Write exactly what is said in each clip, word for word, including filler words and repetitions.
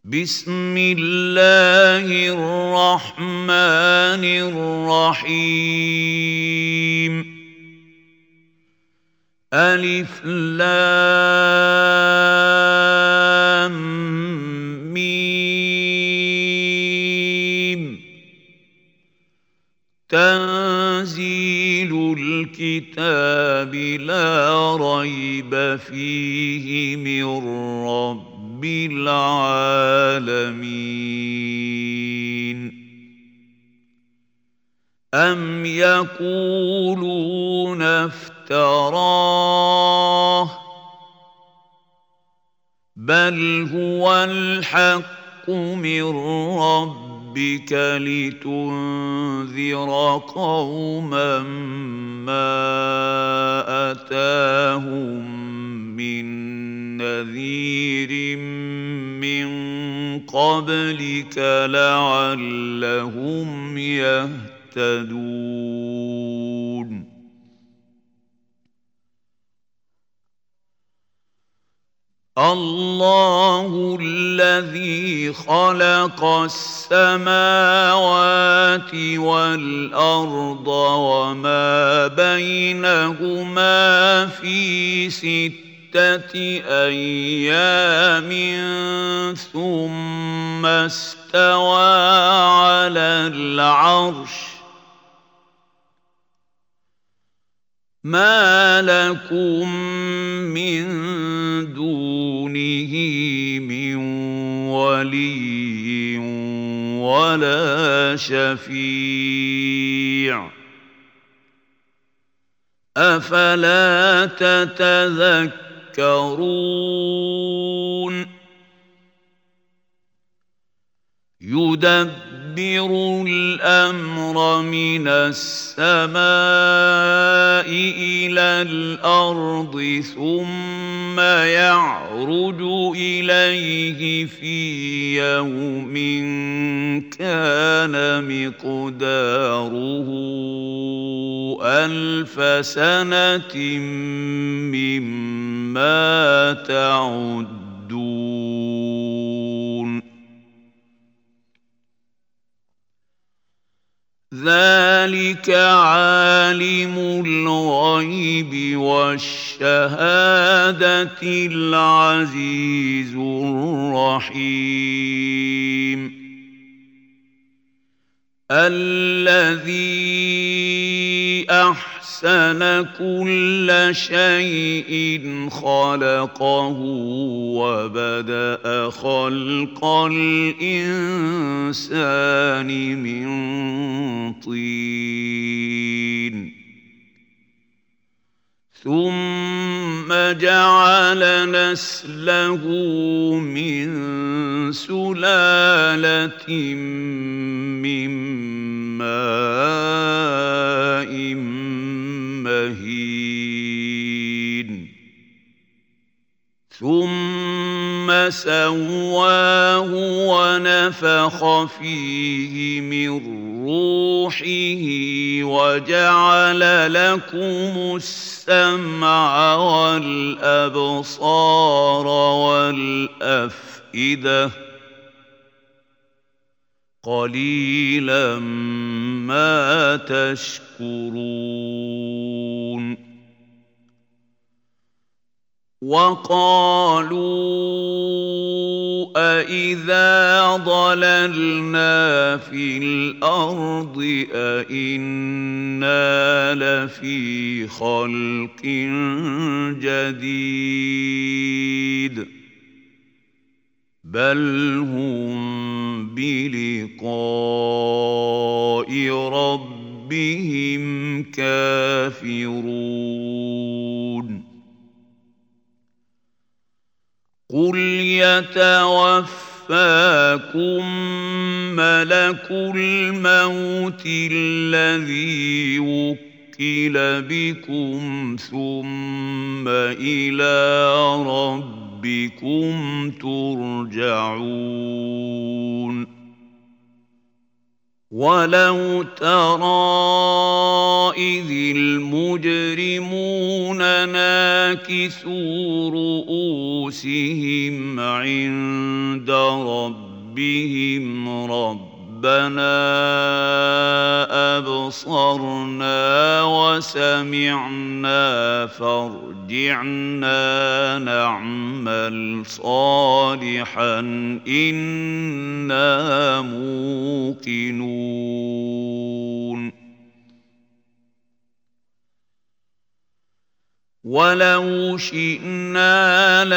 بسم الله الرحمن الرحيم ألف لام ميم تنزيل الكتاب لا ريب فيه من رب العالمين أم يقولون افتراه بل هو الحق من ربك لتنذر قوما ما أتاهم من نذير من قبلك لعلهم يهتدون الله الذي خلق السماوات والأرض وما بينهما في ستة أيام ثم استوى على العرش ما لكم من دونه من ولي ولا شفيع أفلا تتذكرون يدبر الأمر من السماء إلى الأرض ثم يعرج إليه في يوم كان مقداره ألف سنة مما تعدون ذلك عالم الغيب والشهادة العزيز الرحيم الذي أحسن كل شيء خلقه وبدأ خلق الإنسان من طين ثم جعل نسله من سلالة من ماء مهين ثم سواه ونفخ فيه من روحه وجعل لكم السمع والأبصار والأفئدة قليلا ما تشكرون وقالوا أإذا ضللنا في الأرض أإنا لفي خلق جديد بل هم بلقاء ربهم كافرون قل يتوفاكم ملك الموت الذي وكل بكم ثم إلى ربكم ترجعون ولو ترى إذ المجرمون ناكسوا رؤوسهم عند ربهم ربنا أبصرنا وسمعنا فارجعنا نعمل صالحا إنا موقنون ولو شئنا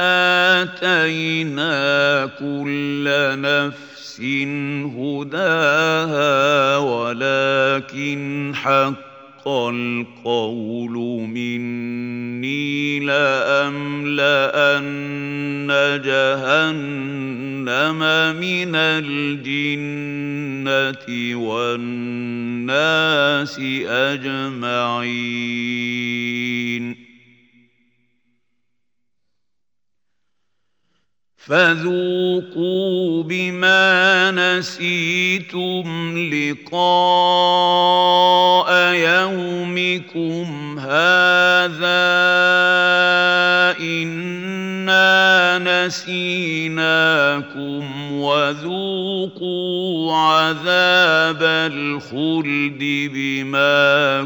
لآتينا كل نفس هداها ولكن حق القول مني لأملأن جهنم من الجنة والناس أجمعين فذوقوا بما نسيتم لقاء يومكم هذا إنا نسيناكم وذوقوا عذاب الخلد بما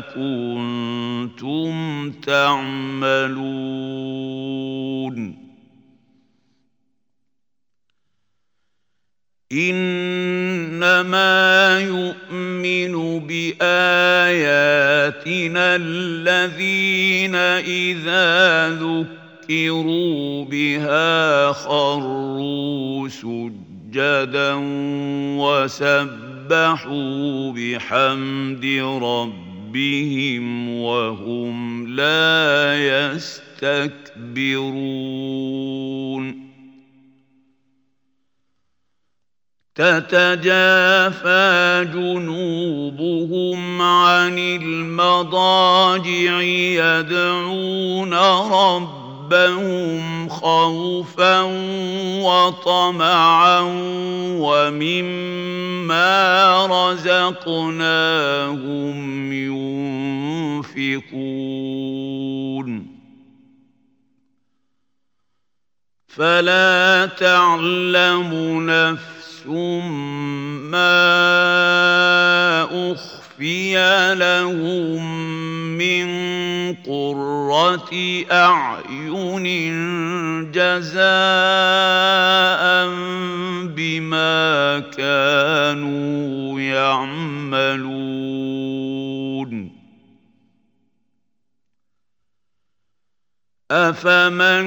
كنتم تعملون إنما يؤمن بآياتنا الذين إذا ذكروا بها خروا سجدا وسبحوا بحمد ربهم وهم لا يستكبرون تتجافى جنوبهم عن المضاجع يدعون ربهم خوفا وطمعا ومما رزقناهم ينفقون فلا تعلم نفس ما أخفي لهم من قرة أعين جزاء بما كانوا يعملون أفمن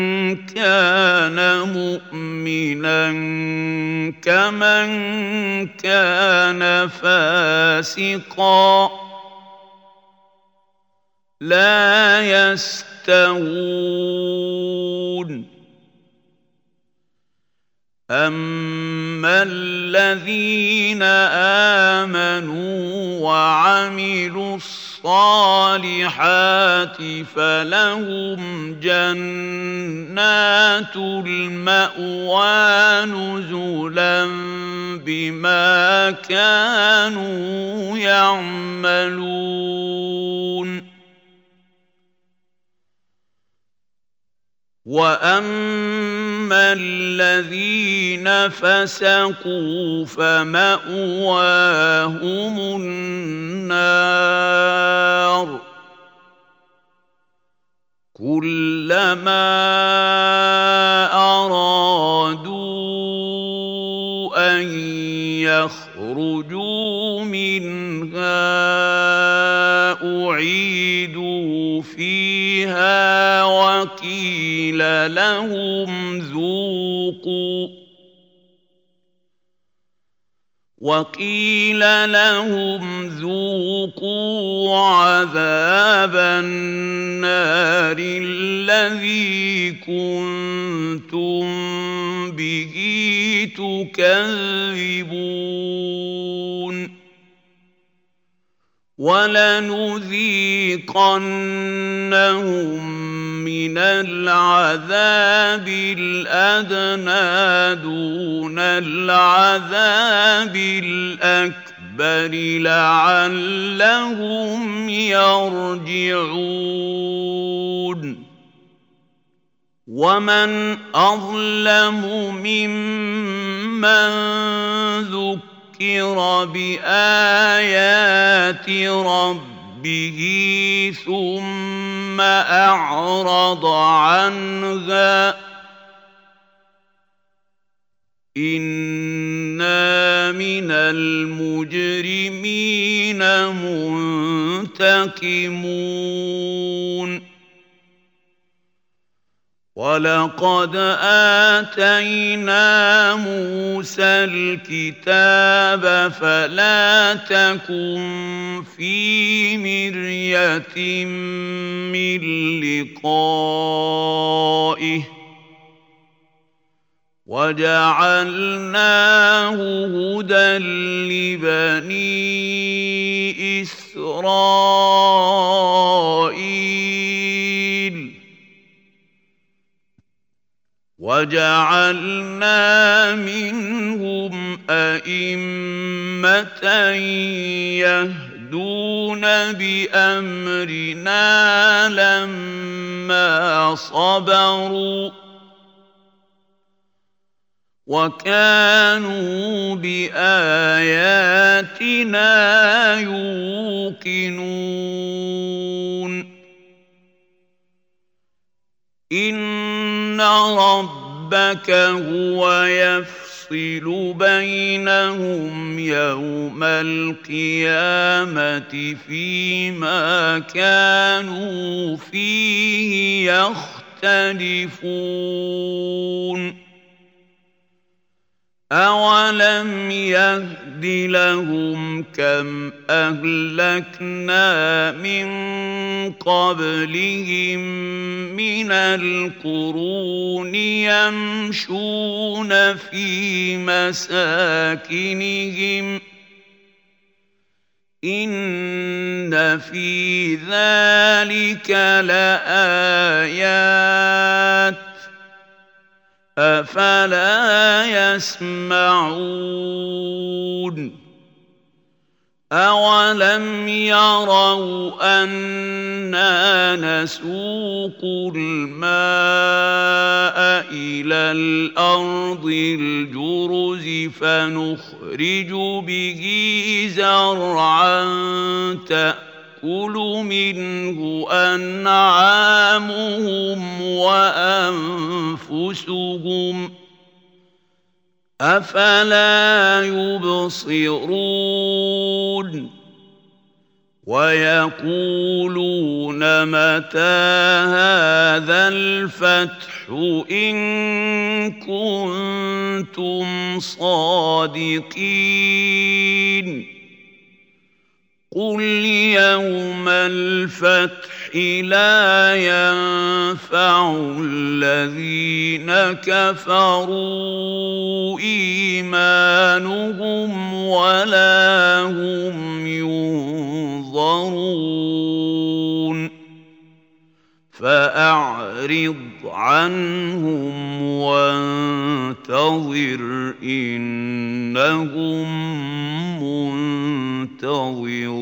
كان مؤمنا كمن كان فاسقا لا يستوون أما الذين آمنوا وعملوا الصالحات فلهم جنات المأوى نزلا بما كانوا يعملون وأما الذين فسقوا فمأواهم النار كلما أرادوا أن يخرجوا منها أعيدوا فيها وقيل لهم ذوقوا وقيل لهم ذوقوا عذاب النار الذي كنتم به تكذبون ولنذيقنهم من العذاب الأدنى دون العذاب الأكبر لعلهم يرجعون ومن أظلم ممن ذكر بآيات ربه ثم أعرض عنها إنا من المجرمين منتقمون ولقد آتينا موسى الكتاب فلا تكن في مرية من لقائه وجعلناه هدى لبني إسرائيل وجعلنا منهم أئمة يهدون بأمرنا لما صبروا وكانوا بآياتنا يوقنون إن ربك هو يفصل بينهم يوم القيامة فيما كانوا فيه يختلفون أولم يهد لهم كم أهلكنا من قبلهم من القرون يمشون في مساكنهم إن في ذلك لآيات أفلا يسمعون أولم يروا أنا نسوق الماء إلى الأرض الجرز فنخرج به زرعا تأكل منه أنعامهم وأنفسهم أفلا يبصرون ويقولون متى هذا الفتح إن كنتم صادقين قل يوم الفتح لا ينفع الذين كفروا إيمانهم ولا هم ينظرون فأعرض عنهم وانتظر إنهم منتظرون